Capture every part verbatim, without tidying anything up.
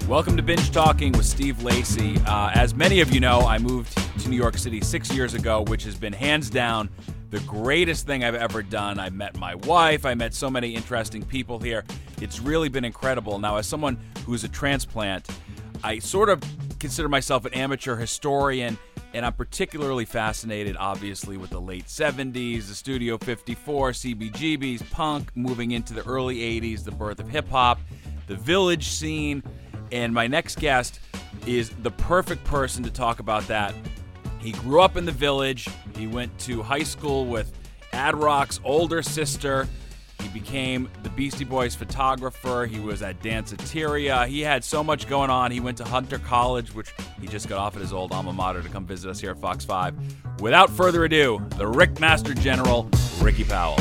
Welcome to Binge Talking with Steve Lacy. Uh, as many of you know, I moved to New York City six years ago, which has been hands down the greatest thing I've ever done. I met my wife. I met so many interesting people here. It's really been incredible. Now, as someone who's a transplant, I sort of consider myself an amateur historian, and I'm particularly fascinated, obviously, with the late seventies, the Studio fifty-four, C B G B's, punk, moving into the early eighties, the birth of hip-hop, the village scene. And my next guest is the perfect person to talk about that. He grew up in the village. He went to high school with Ad Rock's older sister. He became the Beastie Boys photographer. He was at Danceteria. He had so much going on. He went to Hunter College, which he just got off at his old alma mater to come visit us here at Fox five. Without further ado, the Rickmaster General, Ricky Powell.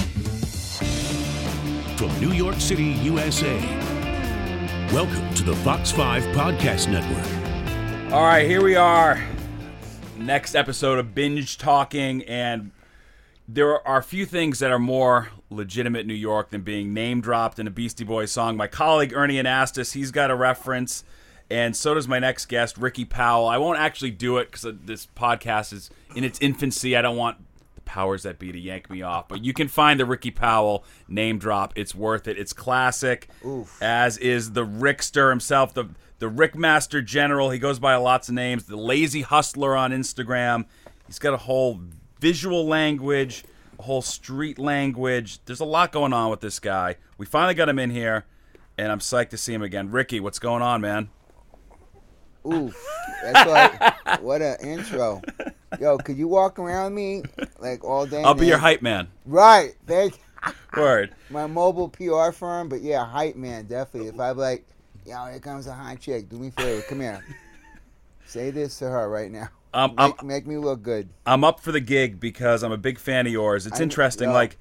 From New York City, U S A, welcome to the Fox five Podcast Network. All right, here we are. Next episode of Binge Talking, and there are a few things that are more legitimate New York than being name-dropped in a Beastie Boys song. My colleague Ernie Anastas, he's got a reference, and so does my next guest, Ricky Powell. I won't actually do it because this podcast is in its infancy. I don't want the powers that be to yank me off, but you can find the Ricky Powell name drop. It's worth it. It's classic, Oof. As is the Rickster himself, the the Rickmaster General. He goes by lots of names. The Lazy Hustler on Instagram. He's got a whole visual language, a whole street language. There's a lot going on with this guy. We finally got him in here, and I'm psyched to see him again. Ricky, what's going on, man? Oof. That's like, what an intro. Yo, could you walk around me like all day? I'll be man? your hype man. Right. Thank you. Word. My mobile P R firm, but yeah, hype man, definitely. If I'm like, yo, here comes a hot chick. Do me a favor. Come here. Say this to her right now. Um, make, I'm, make me look good. I'm up for the gig because I'm a big fan of yours. It's I- interesting. yo. Like,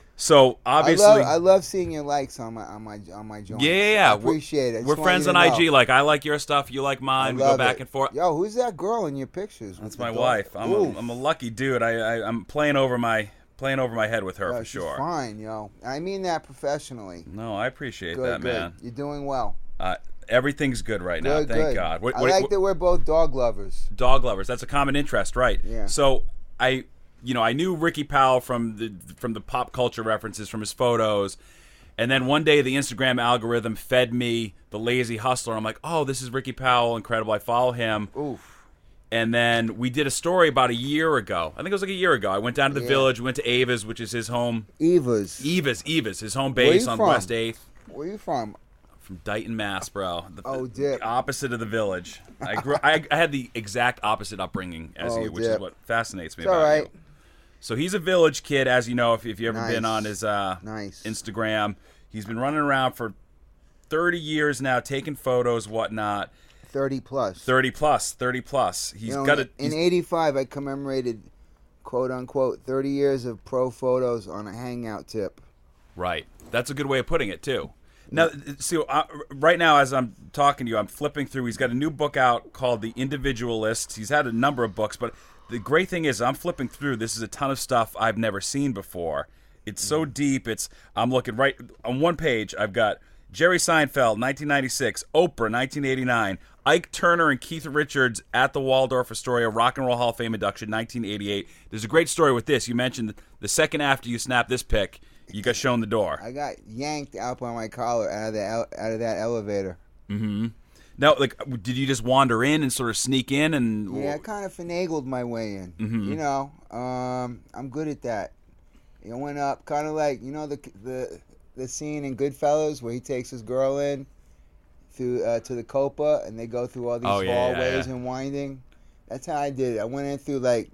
so obviously, I love, I love seeing your likes on my on my on my joint. yeah, yeah, yeah. I appreciate it. I just We're want friends you on to I know. G. Like, I like your stuff. You like I mine. We go love back it. and forth. Yo, who's that girl in your pictures? That's with my the dog? wife. I'm a, Oof. I'm a lucky dude. I, I I'm playing over my playing over my head with her Yo, for she's sure. fine, yo. I mean that professionally. No, I appreciate Good, that, good. man. You're doing well. Uh, everything's good right now. Good, Thank good. God. What, I what- like what- that we're both dog lovers. dog lovers. That's a common interest, right? Yeah. So I, you know, I knew Ricky Powell from the from the pop culture references from his photos, and then one day the Instagram algorithm fed me the Lazy Hustler. I'm like, oh, this is Ricky Powell, incredible. I follow him. Oof. And then we did a story about a year ago. I think it was like a year ago. I went down to the Yeah. village, went to Ava's, which is his home. Eva's. Eva's, Eva's, his home Where base you on from? West eighth. Where you from? From Dighton, Mass, bro. The, Oh, the dip. opposite of the village. I grew. I, I had the exact opposite upbringing as Oh, you, which is dip. what fascinates me It's about all right. you. So he's a village kid, as you know, if, if you've ever been Nice. on his uh, Nice. Instagram. He's been running around for thirty years now, taking photos, whatnot. thirty plus. thirty plus, thirty plus. He's You know, got a. in he's- eighty-five, I commemorated, quote unquote, thirty years of pro photos on a hangout tip. Right. That's a good way of putting it, too. Now, see, uh, right now, as I'm talking to you, I'm flipping through. He's got a new book out called The Individualists. He's had a number of books, but the great thing is I'm flipping through. This is a ton of stuff I've never seen before. It's so deep. It's I'm looking right on one page. I've got Jerry Seinfeld, nineteen ninety-six, Oprah, nineteen eighty-nine, Ike Turner and Keith Richards at the Waldorf Astoria Rock and Roll Hall of Fame induction, nineteen eighty-eight. There's a great story with this. You mentioned the second after you snapped this pic, you got shown the door. I got yanked out by my collar out of the el- out of that elevator. Mm-hmm. Now, like, did you just wander in and sort of sneak in and? Yeah, I kind of finagled my way in. Mhm. You know, um, I'm good at that. I went up, kind of like, you know, the the the scene in Goodfellas where he takes his girl in through uh, to the Copa and they go through all these Oh, yeah, yeah, hallways yeah. and winding. That's how I did it. I went in through like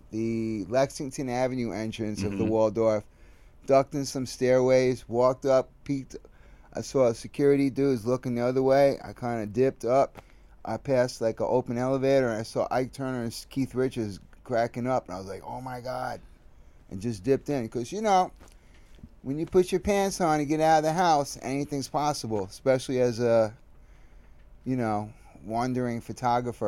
the Lexington Avenue entrance of the Mhm. Waldorf, ducked in some stairways, walked up, peeked. I saw a security dudes looking the other way. I kind of dipped up. I passed like an open elevator and I saw Ike Turner and Keith Richards cracking up, and I was like, "Oh my God!" and just dipped in because you know, when you put your pants on and get out of the house, anything's possible, especially as a, you know, wandering photographer.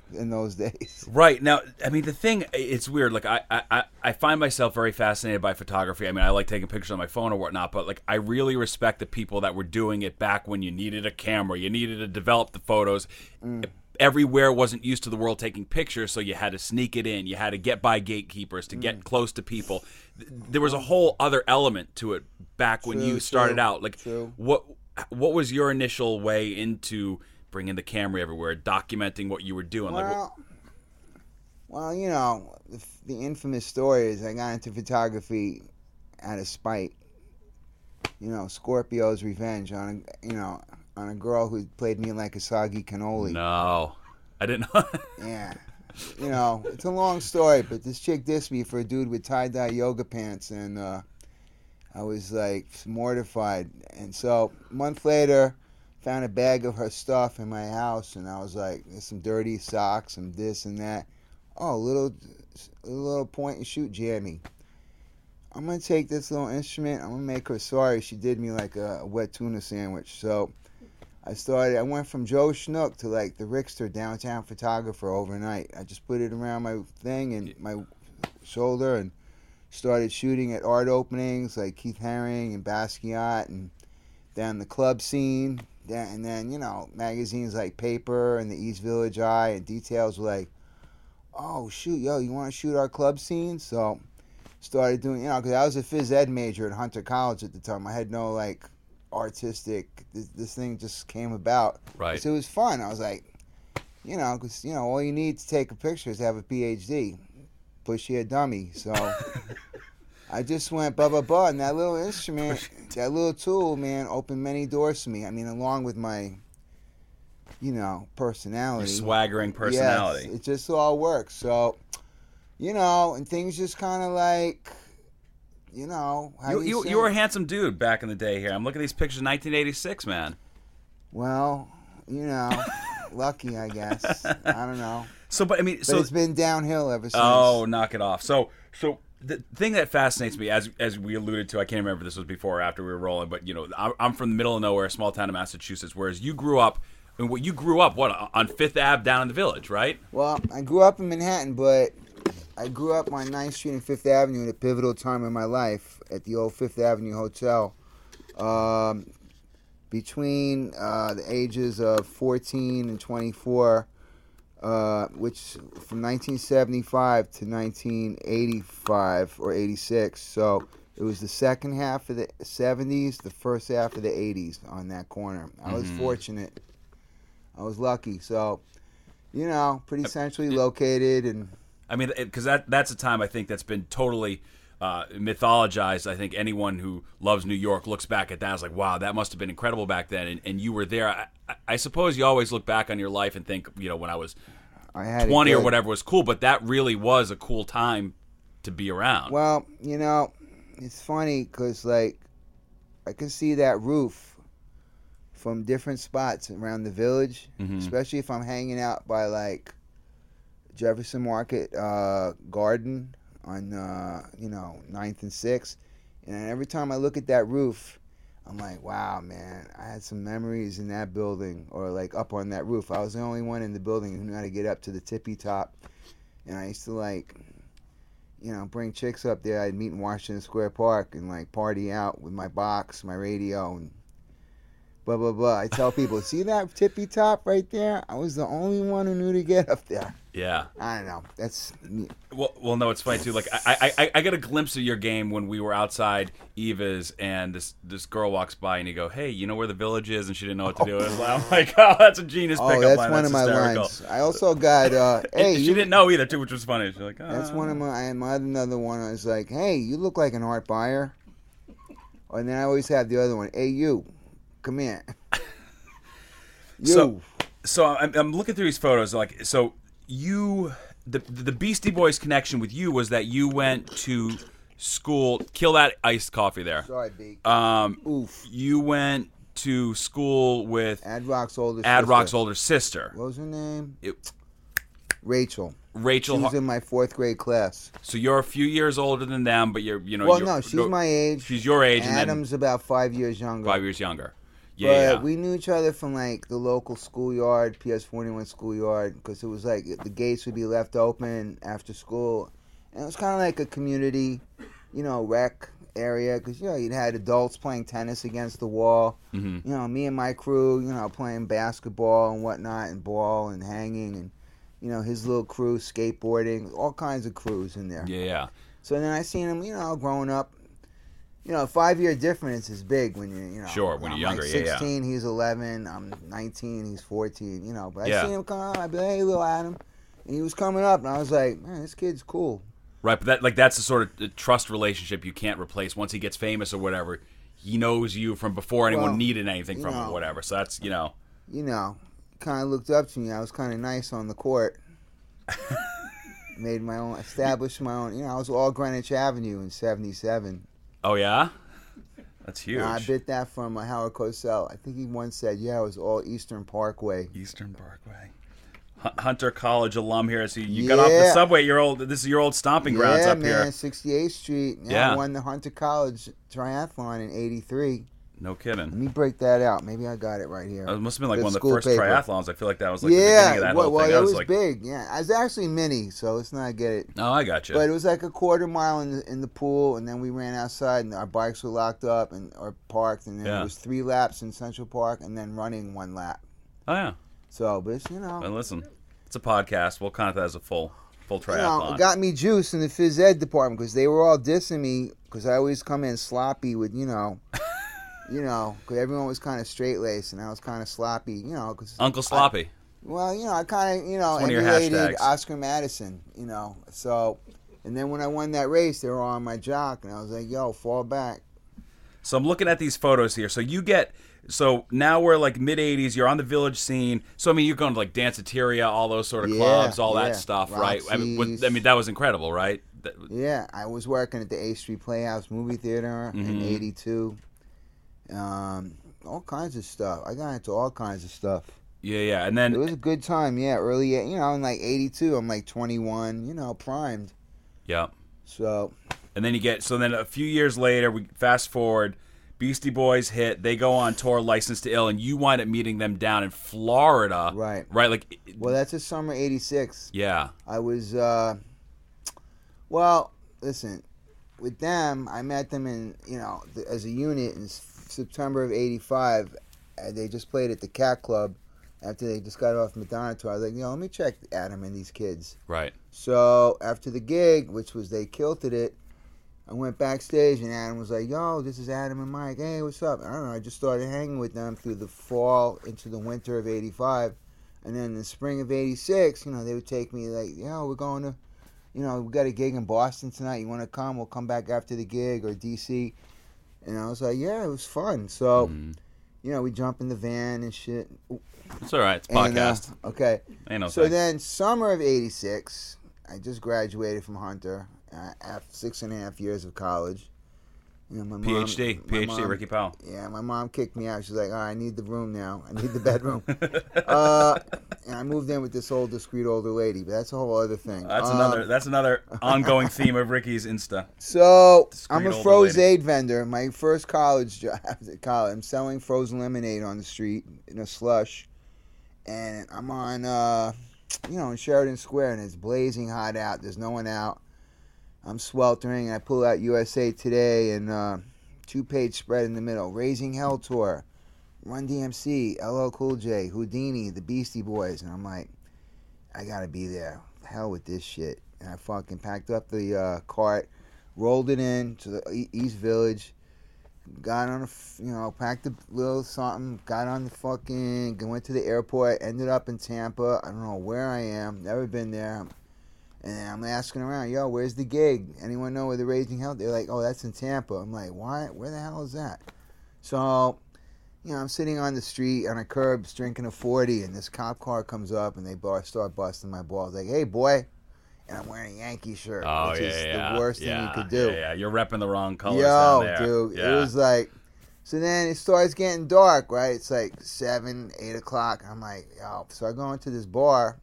in those days. Right. Now, I mean, the thing, it's weird. Like, I, I, I find myself very fascinated by photography. I mean, I like taking pictures on my phone or whatnot, but, like, I really respect the people that were doing it back when you needed a camera. You needed to develop the photos. Mm. Everywhere wasn't used to the world taking pictures, so you had to sneak it in. You had to get by gatekeepers to mm. get close to people. There was a whole other element to it back when true, you started true, out. Like, true. what what was your initial way into bringing the camera everywhere, documenting what you were doing? Well, like, what... well, you know, the, the infamous story is I got into photography out of spite. You know, Scorpio's revenge on a, you know, on a girl who played me like a soggy cannoli. No, I didn't know. Yeah. You know, it's a long story, but this chick dissed me for a dude with tie-dye yoga pants, and uh, I was, like, mortified. And so, a month later, found a bag of her stuff in my house, and I was like, there's some dirty socks, some this and that. Oh, a little, a little point-and-shoot jammy. I'm going to take this little instrument. I'm going to make her sorry. She did me like a, a wet tuna sandwich. So I started, I went from Joe Schnook to like the Rickster downtown photographer overnight. I just put it around my thing and my shoulder and started shooting at art openings like Keith Haring and Basquiat and down the club scene. And then, you know, magazines like Paper and the East Village Eye and Details were like, oh, shoot, yo, you want to shoot our club scene? So started doing, you know, because I was a phys ed major at Hunter College at the time. I had no, like, artistic, this, this thing just came about. Right. So it was fun. I was like, you know, because, you know, all you need to take a picture is have a P H D. Push you a dummy. So I just went blah, blah, blah. And that little instrument, that little tool, man, opened many doors to me. I mean, along with my, you know, personality. Your swaggering personality. Yes, it just all works. So, you know, and things just kind of like, you know. How You, do you, say? you were a handsome dude back in the day here. I'm looking at these pictures of nineteen eighty-six, man. Well, you know, lucky, I guess. I don't know. So, but I mean, But so it's been downhill ever since. oh, knock it off. So, so the thing that fascinates me, as as we alluded to, I can't remember if this was before or after we were rolling, but you know, I'm, I'm from the middle of nowhere, a small town in Massachusetts, whereas you grew up. I mean, what you grew up what on Fifth Avenue down in the Village, right? Well, I grew up in Manhattan, but I grew up on ninth Street and Fifth Avenue at a pivotal time in my life at the old Fifth Avenue Hotel. Um, between uh, the ages of fourteen and twenty-four, uh, which from nineteen seventy-five to nineteen eighty-five or eighty-six. So it was the second half of the seventies, the first half of the eighties on that corner. I was Mm-hmm. fortunate. I was lucky. So, you know, pretty centrally located. And I mean, because that that's a time I think that's been totally uh, mythologized. I think anyone who loves New York looks back at that as like, wow, that must have been incredible back then. And, and you were there. I, I, I suppose you always look back on your life and think, you know, when I was I had it twenty or good. whatever was cool, but that really was a cool time to be around. Well, you know, it's funny because, like, I can see that roof from different spots around the Village, Mhm. especially if I'm hanging out by, like, Jefferson Market uh, Garden on, uh, you know, ninth and sixth. And every time I look at that roof, I'm like, wow, man, I had some memories in that building or, like, up on that roof. I was the only one in the building who knew how to get up to the tippy top. And I used to, like, you know, bring chicks up there. I'd meet in Washington Square Park and, like, party out with my box, my radio, and blah, blah, blah. I tell people, see that tippy top right there? I was the only one who knew to get up there. Yeah. I don't know. That's me. Well, well, no, it's funny too. Like, I, I, I got a glimpse of your game when we were outside Eva's, and this this girl walks by, and you go, "Hey, you know where the Village is?" And she didn't know what to do. And I'm like, "Oh, that's a genius Oh, pickup that's line. one That's of my hysterical." lines. I also got, uh, hey, And she you, didn't know either too, which was funny. She's like, oh. that's one of my, I had my another one. I was like, hey, you look like an art buyer. And then I always have the other one. Hey, you, come here. You. So, so I'm, I'm looking through these photos. Like, so you, the the Beastie Boys connection with you was that you went to school. Kill that iced coffee there. Sorry, Beak. Um, Oof. you went to school with Ad Rock's older Ad sister. Rock's older sister. What was her name? It- Rachel. Rachel. She was Har- in my fourth grade class. so you're a few years older than them, but you're you know. Well, you're, no, she's my age. She's your age, Adam's about five years and younger. then five years younger. Yeah, but yeah. we knew each other from like the local schoolyard, P S forty-one schoolyard, because it was like the gates would be left open after school, and it was kind of like a community, you know, rec area, because you know you'd had adults playing tennis against the wall, Mm-hmm. you know, me and my crew, you know, playing basketball and whatnot, and ball and hanging, and you know his little crew skateboarding, all kinds of crews in there. Yeah, yeah. So then I seen him, you know, growing up. You know, five year difference is big when you're, you know. Sure, when I'm you're younger, like yeah, yeah. sixteen, he's eleven. I'm nineteen, he's fourteen. You know, but I Yeah. seen him come out. I'd be like, hey, little Adam, and he was coming up, and I was like, man, this kid's cool. Right, but that like that's the sort of uh, trust relationship you can't replace. Once he gets famous or whatever, he knows you from before anyone Well, needed anything you from him know. or whatever. So that's, you know. You know, kind of looked up to me. I was kind of nice on the court. Made my own, established my own. You know, I was all Greenwich Avenue in seventy-seven. Oh yeah, that's huge. And I bit that from uh, Howard Cosell. I think he once said, yeah, it was all Eastern Parkway. Eastern Parkway. H- Hunter College alum here. So you got off the Yeah. subway. Your old. This is your old stomping grounds yeah, up man, here. sixty-eighth Street. Yeah, Yeah. I won the Hunter College Triathlon in eighty-three. No Let kidding. me break that out. Maybe I got it right here. It must have been like The one of the school first paper. triathlons. I feel like that was like the yeah, beginning of that well, whole well thing. it I was was like, big. Yeah, I was actually mini, so let's not get it. oh, I got you. But it was like a quarter mile in the, in the pool, and then we ran outside, and our bikes were locked up and or parked, and then Yeah. it was three laps in Central Park, and then running one lap. oh yeah. So, but it's, you know, And listen, it's a podcast. We'll count that as a full full you know, triathlon. it got me juice in the phys ed department because they were all dissing me because I always come in sloppy with, you know, you know, because everyone was kind of straight laced and I was kind of sloppy, you know, because Uncle Sloppy. well, you know, I kind of, you know, It's one of your emulated hashtags. Oscar Madison, you know, so, and then when I won that race, they were all on my jock, and I was like, yo, fall back. So I'm looking at these photos here. So you get, so now we're like mid eighties. You're on the Village scene. So I mean, you're going to like Danceteria, all those sort of Yeah, clubs, all yeah. that stuff, right? I mean, Roxy's. what- I mean, that was incredible, right? That- Yeah, I was working at the A Street Playhouse movie theater in Mhm. eighty-two. Um, all kinds of stuff. I got into all kinds of stuff. yeah, yeah. And It then, was a good time, yeah. Early, you know, in like eighty-two, I'm like twenty-one, you know, primed. yeah. So, And then you get, so then a few years later, we fast forward, Beastie Boys hit, they go on tour, Licensed to Ill, and you wind up meeting them down in Florida. Right. Right? Like, well, that's a summer eighty-six. yeah. I was, uh, well, listen, with them, I met them in, you know, th- as a unit in S- September of eighty-five. And they just played at the Cat Club after they just got off Madonna tour. I was like, you know, let me check Adam and these kids. Right. So after the gig, which was they kilted it, I went backstage and Adam was like, yo, this is Adam and Mike. Hey, what's up? I don't know. I just started hanging with them through the fall into the winter of eighty-five. And then in the spring of eighty-six, you know, they would take me like, yo, we're going to, you know, we got a gig in Boston tonight. You want to come? We'll come back after the gig, or D C. And I was like, yeah, it was fun. So, Mm. you know, we jump in the van and shit. It's all right. It's a And, uh, podcast. okay. Ain't no So thing. then, summer of eighty-six, I just graduated from Hunter uh, after six and a half years of college. You know, my mom, PhD. my PhD, mom- Ricky Powell. Yeah, my mom kicked me out. She's like, all right, I need the room now. I need the bedroom. uh, and I moved in with this old, discreet older lady, but that's a whole other thing. That's Um, another. That's another ongoing theme of Ricky's Insta. So Discreet I'm a older froze lady. aid vendor. My first college job at college, I'm selling frozen lemonade on the street in a slush, and I'm on, uh, you know, in Sheridan Square, and it's blazing hot out. There's no one out. I'm sweltering. I pull out U S A Today and uh, two-page spread in the middle. Raising Hell Tour, Run D M C, L L Cool J, Houdini, the Beastie Boys, and I'm like, I gotta be there. Hell with this shit. And I fucking packed up the uh, cart, rolled it in to the E- East Village, got on a, f- you know, packed a little something, got on the fucking, went to the airport, ended up in Tampa. I don't know where I am, never been there. And I'm asking around, yo, where's the gig? Anyone know where the Raising Hell? They're like, oh, that's in Tampa. I'm like, what? Where the hell is that? So, you know, I'm sitting on the street on a curb drinking a forty, and this cop car comes up, and they bar- start busting my balls. Like, hey, boy. And I'm wearing a Yankee shirt, Oh which yeah, is yeah. the worst yeah, thing you could do. Yeah, yeah. You're repping the wrong colors Yo, down there. dude, Yeah. it was like, so then it starts getting dark, right? It's like seven, eight o'clock. I'm like, yo. So I go into this bar.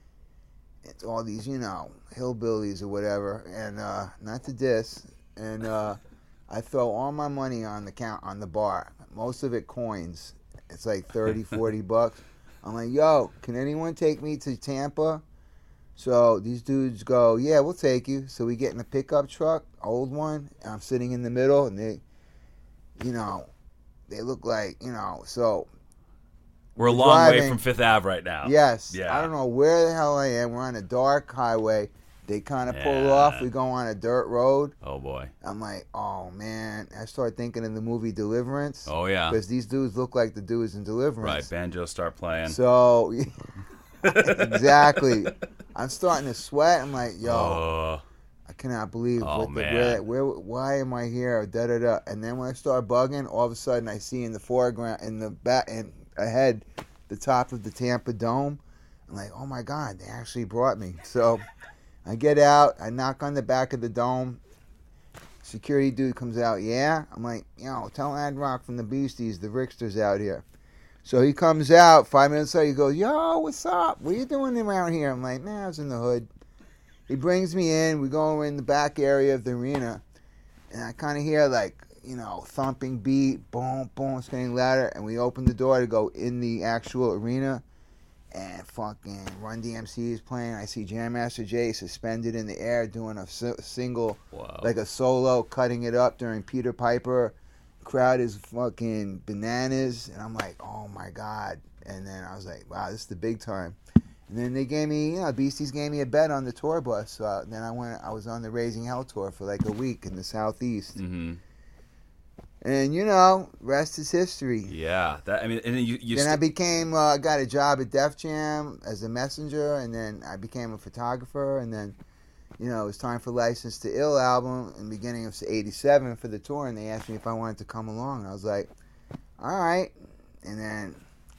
It's all these, you know, hillbillies or whatever, and uh, not to diss. And uh, I throw all my money on the count on the bar, most of it coins, It's like thirty, forty bucks. I'm like, yo, can anyone take me to Tampa? So these dudes go, yeah, we'll take you. So we get in a pickup truck, old one, and I'm sitting in the middle, and they, you know, they look like, you know, so. We're a long driving, way from Fifth Ave right now. Yes. Yeah. I don't know where the hell I am. We're on a dark highway. They kind of pull Yeah. off. We go on a dirt road. Oh, boy. I'm like, oh, man. I start thinking of the movie Deliverance. Oh, yeah. Because these dudes look like the dudes in Deliverance. Right, banjos start playing. So, exactly. I'm starting to sweat. I'm like, yo, Oh, I cannot believe Oh, what the, man. where, where, why am I here? Da da da. And then when I start bugging, all of a sudden I see in the foreground, in the back, and ahead, the top of the Tampa Dome. I'm like, oh my God, they actually brought me. So I get out, I knock on the back of the dome. Security dude comes out, yeah? I'm like, you know, tell Ad Rock from the Beasties, the Rickster's out here. So he comes out, five minutes later, he goes, yo, what's up? What are you doing around here? I'm like, man, I was in the hood. He brings me in, we go in the back area of the arena, and I kind of hear like, you know, thumping beat, boom, boom, it's getting louder, and we open the door to go in the actual arena, and fucking Run D M C is playing. I see Jam Master Jay suspended in the air doing a single, wow. like a solo, cutting it up during Peter Piper. Crowd is fucking bananas, and I'm like, oh my God. And then I was like, wow, this is the big time. And then they gave me, you know, Beasties gave me a bet on the tour bus. So uh, then I went, I was on the Raising Hell tour for like a week in the Southeast. Mm-hmm. And, you know, rest is history. Yeah. That, I mean, and then you... you then st- I became, uh, got a job at Def Jam as a messenger, and then I became a photographer, and then, you know, it was time for License to Ill album in the beginning of eighty-seven for the tour, and they asked me if I wanted to come along. And I was like, all right. And then,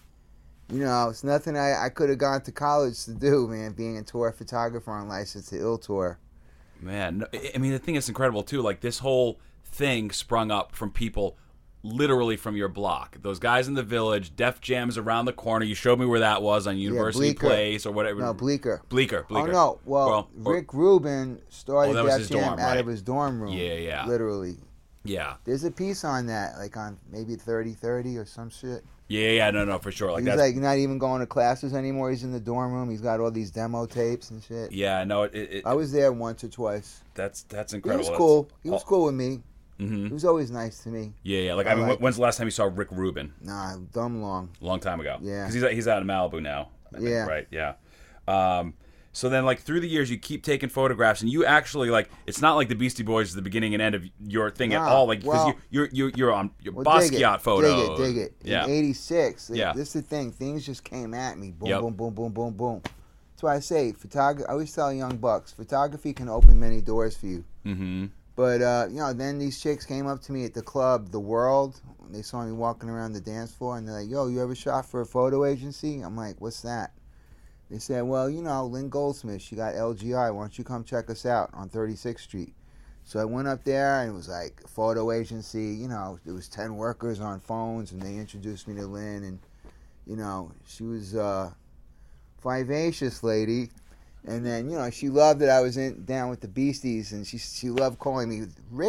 you know, it's nothing I, I could have gone to college to do, man, being a tour photographer on License to Ill tour. Man, no, I mean, the thing is incredible, too. Like, this whole thing sprung up from people literally from your block. Those guys in the Village, Def Jam's around the corner. You showed me where that was on University Bleecker. Place or whatever. No, Bleecker. Bleecker. Bleecker. Oh, no. Well, Well, or- Rick Rubin started Oh, that was Def his Jam dorm, out right. of his dorm room. Yeah, yeah. Literally. Yeah. There's a piece on that, like on maybe thirty thirty or some shit. Yeah, yeah, no, no, for sure. Like He's that's, like not even going to classes anymore. He's in the dorm room. He's got all these demo tapes and shit. yeah, no, it, it, I was there once or twice. that's that's He incredible. was cool. He was Oh, cool with me. mm-hmm. He was always nice to me. Yeah, yeah. Like, I, I mean, like- when's the last time you saw Rick Rubin? Nah, dumb long. A long time ago. Yeah. Because he's, he's out in Malibu now. I think, Yeah. right, yeah. Um, so then, like, through the years, you keep taking photographs, and you actually, like, it's not like the Beastie Boys is the beginning and end of your thing at Nah, all. Like, because well- you, you're, you're, you're on your Well, dig it, Basquiat photo. Dig it, dig it. Yeah. In eighty-six, Yeah. this is the thing. Things just came at me. Boom, Yep. boom, boom, boom, boom, boom. That's why I say, photography. I always tell young bucks, photography can open many doors for you. Mm-hmm. But, uh, you know, then these chicks came up to me at the club, The World. They saw me walking around the dance floor, and they're like, yo, you ever shot for a photo agency? I'm like, what's that? They said, well, you know, Lynn Goldsmith, she got L G I. Why don't you come check us out on thirty-sixth Street? So I went up there, and it was like a photo agency. You know, there was ten workers on phones, and they introduced me to Lynn. And, you know, she was a vivacious lady. And then, you know, she loved that I was in down with the Beasties, and she she loved calling me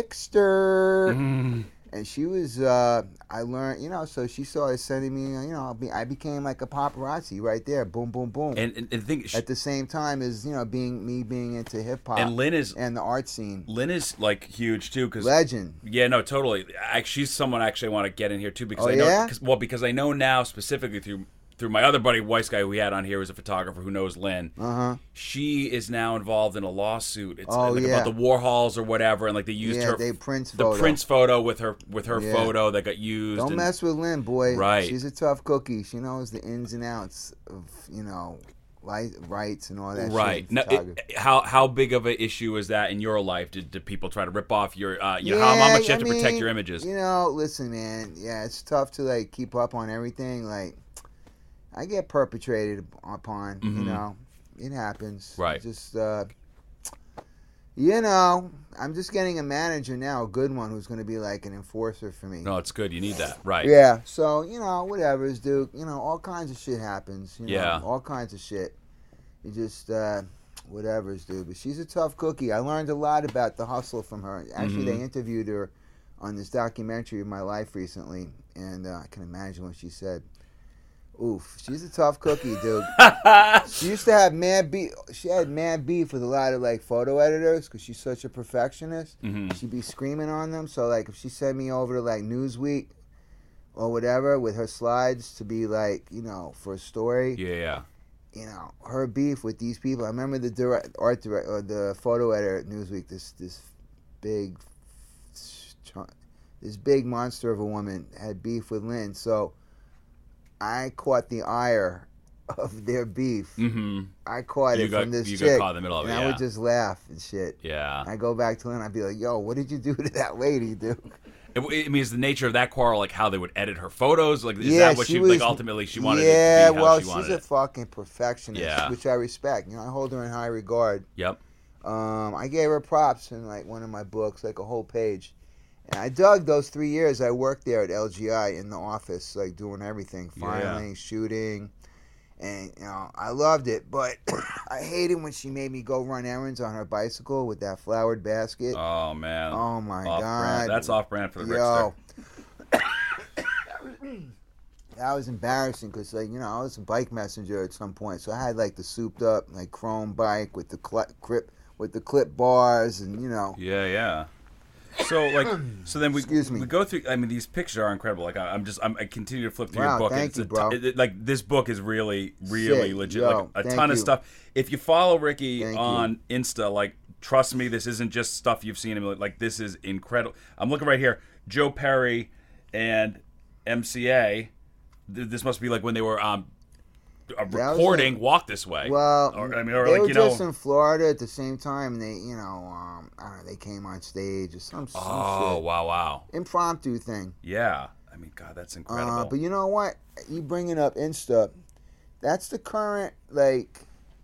Rickster. Mm-hmm. And she was, uh, I learned, you know, so she started sending me, you know, I became like a paparazzi right there, boom, boom, boom. And, and, and think, At the same time as, you know, being me being into hip hop and Lynn is and the art scene. Lynn is like huge too, because Legend. yeah, no, totally. I, she's someone I actually want to get in here too, because Oh, I know, yeah? cause, well, because I know now specifically through through my other buddy Weiss guy who we had on here, who's a photographer who knows Lynn. Uh huh. She is now involved in a lawsuit. It's Oh, like yeah. about the Warhols or whatever, and like they used Yeah, her they Prince the photo. Prince photo with her with her Yeah. photo that got used. Don't and- mess with Lynn, boy. Right. She's a tough cookie. She knows the ins and outs of, you know, light, rights and all that Right. shit. Now, photography. it, how how big of an issue is that in your life? Did, did people try to rip off your? Uh, you know, how, how much you I have to protect mean, your images? You know, listen, man. Yeah, it's tough to like keep up on everything. Like, I get perpetrated upon. Mhm. You know, it happens. Right. Just, uh, you know, I'm just getting a manager now, a good one, who's going to be like an enforcer for me. No, it's good. You need that, right? Yeah. So you know, whatever is Duke. You know, all kinds of shit happens. You know, Yeah. all kinds of shit. You just. uh Whatever's, dude. But she's a tough cookie. I learned a lot about the hustle from her. Actually, Mhm. they interviewed her on this documentary of my life recently, and uh, I can imagine what she said. Oof, she's a tough cookie, dude. She used to have mad beef. She had mad beef with a lot of like photo editors because she's such a perfectionist. Mm-hmm. She'd be screaming on them. So like, if she sent me over to like Newsweek or whatever with her slides to be like, you know, for a story. Yeah, yeah. You know, her beef with these people. I remember the direct, art direct or the photo editor at Newsweek. This this big, this big monster of a woman had beef with Lynn. So I caught the ire of their beef. Mm-hmm. I caught you it got, from this you chick, got caught in the middle of it. and Yeah. I would just laugh and shit. Yeah. I go back to Lynn. I'd be like, "Yo, what did you do to that lady, dude?" It, it means the nature of that quarrel, like how they would edit her photos. Like, is Yeah, that what she, she was- like ultimately she wanted Yeah, it to be how well, she wanted she's a it? fucking perfectionist, Yeah. which I respect. You know, I hold her in high regard. Yep. Um, I gave her props in like one of my books, like a whole page. And I dug those three years I worked there at L G I in the office, like doing everything, filing, Yeah. shooting, and you know I loved it. But I hated when she made me go run errands on her bicycle with that flowered basket. Oh man. Oh my Off god, brand. That's off brand for the Yo. Rickster. That was embarrassing because, like, you know, I was a bike messenger at some point, so I had like the souped up, like chrome bike with the cl- clip with the clip bars, and you know. Yeah, yeah. So like, so then we Excuse me. we go through. I mean, these pictures are incredible. Like, I, I'm just I'm, I continue to flip through Wow, your book. thank it's you, a bro. ton- it- like this book is really, really Sick. legit. Yo, like a thank ton of you. stuff. If you follow Ricky Thank on Insta, like, trust me, this isn't just stuff you've seen him. Like, like, this is incredible. I'm looking right here. Joe Perry and M C A. Th- This must be like when they were um uh, was recording like- Walk This Way. Well, or, I mean, or they like were you know. just in Florida at the same time, and they, you know, um, I don't know, they came on stage or some, some Oh shit. wow, wow. Impromptu thing. Yeah. I mean, God, that's incredible. Uh, but you know what? You bringing up Insta, that's the current, like,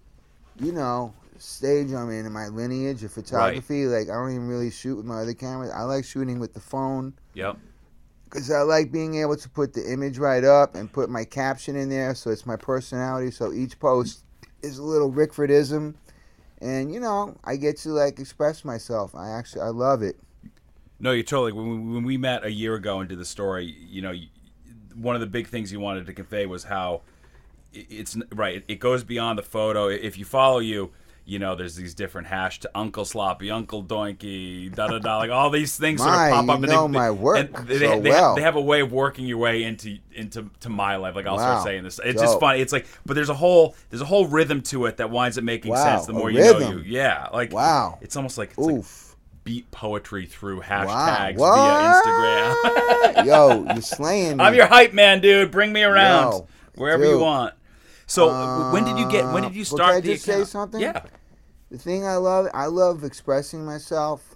you know, stage I'm in in my lineage of photography. Like, I don't even really shoot with my other cameras. I like shooting with the phone Yep. because I like being able to put the image right up and put my caption in there, so it's my personality. So each post is a little Rickfordism, and you know, I get to like express myself. I actually, I love it. No, you totally. When we, when we met a year ago and did the story, you know, you- one of the big things you wanted to convey was how it- it's right. It goes beyond the photo. If you follow you, you know, there's these different hash to Uncle Sloppy, Uncle Doinky, da da da, like all these things sort My, of pop you up. know and they, my work and they, so they, well. have, they have a way of working your way into into to my life. Like I'll Wow. start saying this. It's just Dope. funny. It's like, but there's a whole there's a whole rhythm to it that winds up making Wow, sense the more a you know rhythm. you. Yeah, like Wow. It's almost like it's like Oof. beat poetry through hashtags What? via Instagram. Yo, you're slaying me. I'm your hype man, dude. Bring me around Yo, wherever you dude. want. So when did you get? When did you Uh, start but can I the just say account? something? Yeah. The thing I love, I love expressing myself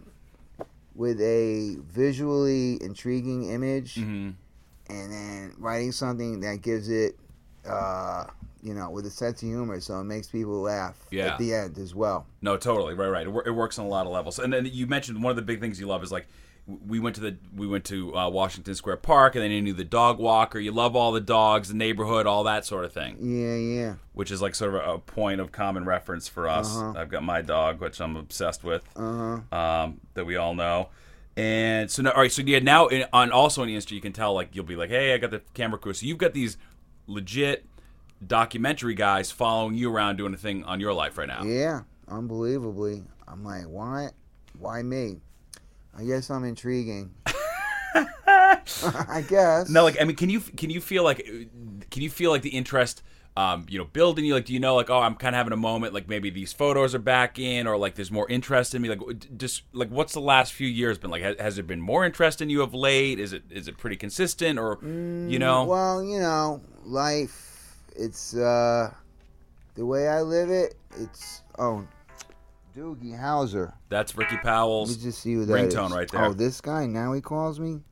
with a visually intriguing image, hmm and then writing something that gives it, uh, you know, with a sense of humor, so it makes people laugh Yeah. at the end as well. No, totally. Right, right. It, wor- it works on a lot of levels. And then you mentioned one of the big things you love is like w- we went to the we went to uh, Washington Square Park, and then you knew the dog walker. You love all the dogs, the neighborhood, all that sort of thing, Yeah, yeah. which is like sort of a, a point of common reference for us. Uh-huh. I've got my dog, which I'm obsessed with, Uh huh. um, that we all know. And so now, all right. So yeah, now in, on also on the Insta, you can tell like you'll be like, hey, I got the camera crew. So you've got these legit documentary guys following you around doing a thing on your life right now. Yeah, unbelievably. I'm like, why, why me? I guess I'm intriguing. I guess. No, like I mean, can you can you feel like can you feel like the interest, um, you know, building you? Like, do you know, like, oh, I'm kind of having a moment, like maybe these photos are back in, or like there's more interest in me. Like, just like what's the last few years been like? Has, has there been more interest in you of late? Is it is it pretty consistent, or you know? Well, you know, life. It's uh, the way I live it. It's oh, Doogie Howser. That's Ricky Let Powell's me just see who that ringtone is. right there. Oh, this guy now he calls me.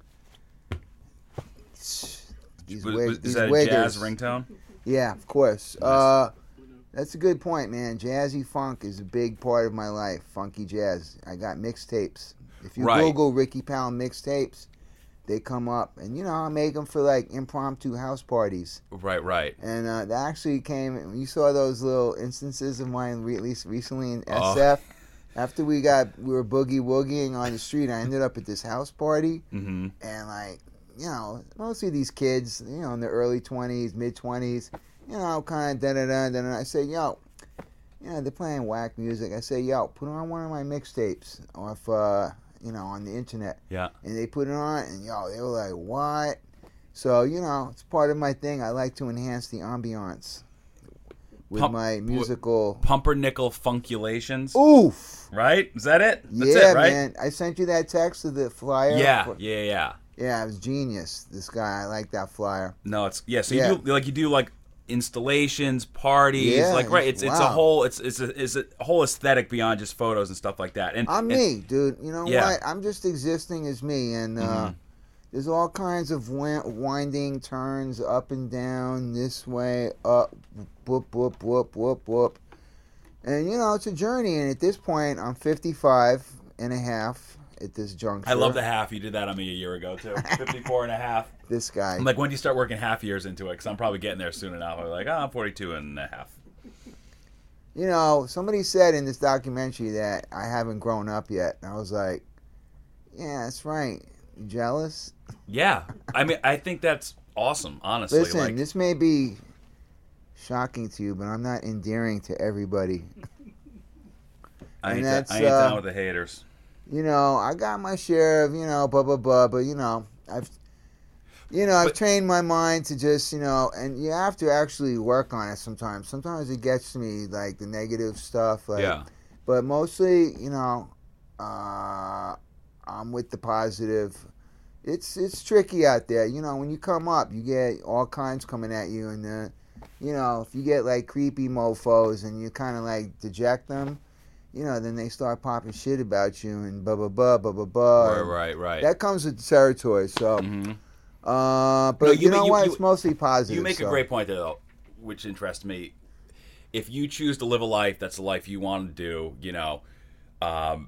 These Was- wig- was- these is that a wiggers. jazz ringtone? Yeah, of course. Uh, that's a good point, man. Jazzy funk is a big part of my life. Funky jazz. I got mixtapes. If you Right. Google Ricky Powell mixtapes, they come up, and you know I make them for like impromptu house parties. Right, right. And uh, that actually came. When you saw those little instances of mine, re- at least recently in Oh. S F. After we got, we were boogie woogieing on the street. I ended up at this house party, Mm-hmm. and like you know, mostly these kids, you know, in their early twenties, mid twenties, you know, kind of da da da da. And I say, yo, you know, they're playing whack music. I say, yo, put on one of my mixtapes off, uh, you know, on the internet. Yeah. And they put it on, and yo, they were like, what? So, you know, it's part of my thing. I like to enhance the ambiance with Pump, my musical Pumpernickel Funkulations. Oof. Right? Is that it? That's yeah, it, right? man. I sent you that text of the flyer. Yeah, for, yeah, yeah. Yeah, it was genius. This guy, I like that flyer. No, it's yeah. So Yeah. you do like you do like installations, parties, Yeah, like right. It's it's a wow. whole it's it's a, it's a whole aesthetic beyond just photos and stuff like that. And I'm and, me, dude. You know Yeah. what? I'm just existing as me, and uh, Mhm. there's all kinds of wi- winding turns up and down, this way, up, whoop, whoop, whoop, whoop, whoop. And, you know, it's a journey, and at this point, I'm fifty-five and a half at this juncture. I love the half. You did that on me a year ago too. fifty-four and a half. This guy. I'm like, when do you start working half years into it? Because I'm probably getting there soon enough. I'm like, oh, I'm forty-two and a half. You know, somebody said in this documentary that I haven't grown up yet. And I was like, yeah, that's right. You jealous? Yeah, I mean, I think that's awesome. Honestly, Listen, like, this may be shocking to you, but I'm not endearing to everybody. I and ain't, that's, I ain't uh, down with the haters. You know, I got my share of, you know, blah, blah, blah, but, you know, I've, you know, I've But- trained my mind to just, you know, and you have to actually work on it sometimes. Sometimes it gets to me, like, the negative stuff. Like, Yeah. But mostly, you know, uh, I'm with the positive. It's it's tricky out there. You know, when you come up, you get all kinds coming at you. And, uh, you know, if you get, like, creepy mofos and you kind of, like, deject them, you know, then they start popping shit about you and blah, blah, blah, blah, blah, blah. Right, And right, right. That comes with the territory. So, Mhm. uh, but No, you, you know ma- you- what? you- It's mostly positive. You make so. a great point there, though, which interests me. If you choose to live a life that's the life you want to do, you know, um,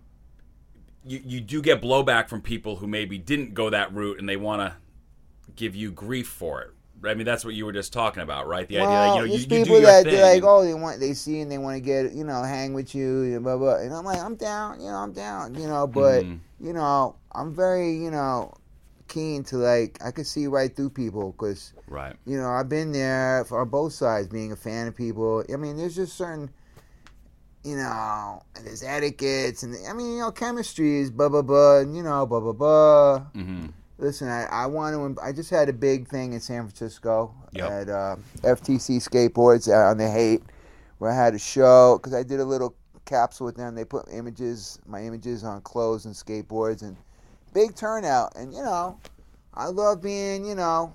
you you do get blowback from people who maybe didn't go that route and they want to give you grief for it. I mean, that's what you were just talking about, right? The Well, idea that you know there's you, you do people your that thing. they're like, and- oh, they want, they see and they want to get, you know, hang with you, and blah blah. And I'm like, I'm down, you know, I'm down, you know. But Mhm. you know, I'm very, you know, keen to like, I could see right through people because, right. you know, I've been there for on both sides, being a fan of people. I mean, there's just certain, you know, and there's etiquettes, and I mean, you know, chemistry is blah blah blah, and you know, blah blah blah. Mm-hmm. Listen, I, I want to. I just had a big thing in San Francisco Yep. at uh, F T C Skateboards uh, on the Haight, where I had a show because I did a little capsule with them. They put images, my images on clothes and skateboards, and big turnout. And you know, I love being, you know,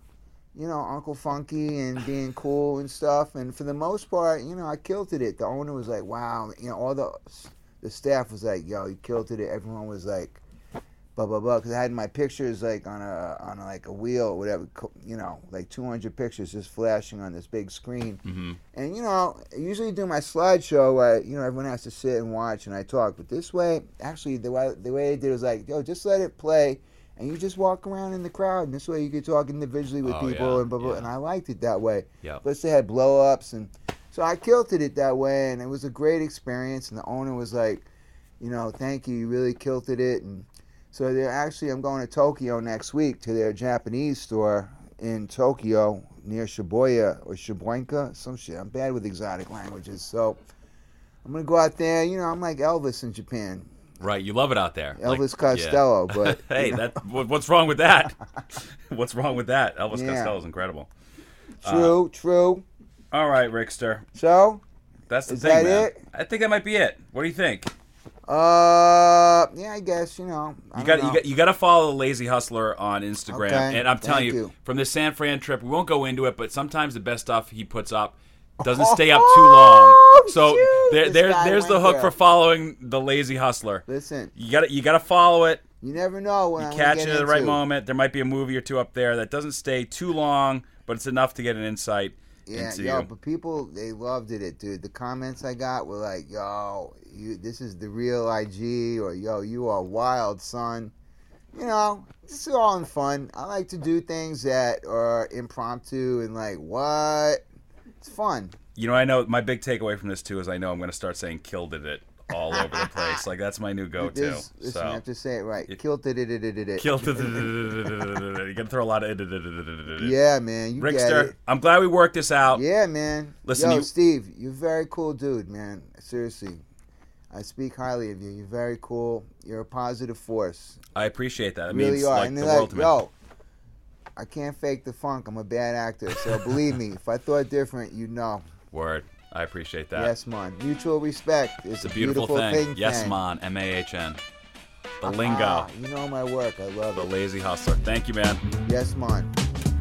you know, Uncle Funky and being cool and stuff. And for the most part, you know, I killed it. The owner was like, "Wow," you know, all the the staff was like, "Yo, you killed it." Everyone was like, blah blah blah, because I had my pictures like on a on a, like a wheel or whatever, you know, like two hundred pictures just flashing on this big screen. Mm-hmm. And you know, I usually do my slideshow where you know everyone has to sit and watch and I talk, but this way, actually, the way the way I did was like, yo, just let it play, and you just walk around in the crowd, and this way you could talk individually with Oh, people yeah, and blah blah. yeah. And I liked it that way. Yeah. Plus, they had blow ups, and so I killed it that way, and it was a great experience. And the owner was like, you know, thank you, you really killed it, and so they're actually, I'm going to Tokyo next week to their Japanese store in Tokyo near Shibuya or Shibuya, some shit. I'm bad with exotic languages, so I'm gonna go out there. You know, I'm like Elvis in Japan, Right, you love it out there. Elvis Like, Costello. yeah. But hey, you know, that what- what's wrong with that? What's wrong with that? Elvis Yeah. Costello is incredible. true, true. All right, Rickster, So, that's the Is thing, that man. it? I think that might be it. What do you think? uh, yeah, I guess you know. I You don't got know. you got you got to follow the Lazy Hustler on Instagram, Okay, and I'm telling thank you, you. from the San Fran trip, we won't go into it, but sometimes the best stuff he puts up doesn't stay up too long. So shoot, there, this there guy there's the went hook there. for following the Lazy Hustler. Listen, You got to you got to follow it. you never know when You I'm catch gonna it get at the right into. moment. There might be a movie or two up there that doesn't stay too long, but it's enough to get an insight Yeah, into yo, you. but people, they loved it, dude. The comments I got were like, yo, you, this is the real I G, or yo, you are wild, son. You know, this is all in fun. I like to do things that are impromptu and like, what? It's fun. You know, I know my big takeaway from this too is I know I'm going to start saying "killed it" all over the place. Like, that's my new go-to. This- Listen, so. you have to say it right. It- Kilted it, it, it, it, it. Kilted. You got to throw a lot of. Yeah, man, you get Rickster, it. I'm glad we worked this out. Yeah, man. Listen, Yo, you- Steve, you're a very cool dude, man. Seriously. I speak highly of you. You're very cool. You're a positive force. I appreciate that. It You really means are. like and the they're world like, to me. yo, I can't fake the funk. I'm a bad actor. So believe me, if I thought different, you'd know. Word. I appreciate that. Yes, man. Mutual respect is It's a beautiful, thing. Yes, man. M A H N. The lingo. Ah, you know my work. I love The it. lazy hustler. Thank you, man. Yes, man.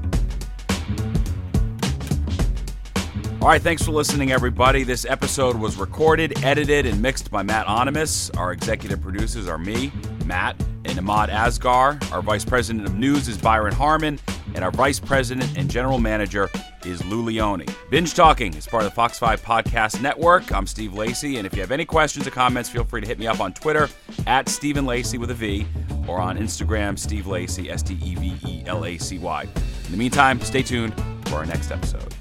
All right, thanks for listening, everybody. This episode was recorded, edited, and mixed by Matt Onimus. Our executive producers are me, Matt, and Ahmad Asgar. Our vice president of news is Byron Harmon, and our vice president and general manager is Lou Leone. Binge Talking is part of the Fox five Podcast Network. I'm Steve Lacy, and if you have any questions or comments, feel free to hit me up on Twitter, at Stephen Lacy with a V, or on Instagram, Steve Lacy, S T E V E L A C Y. In the meantime, stay tuned for our next episode.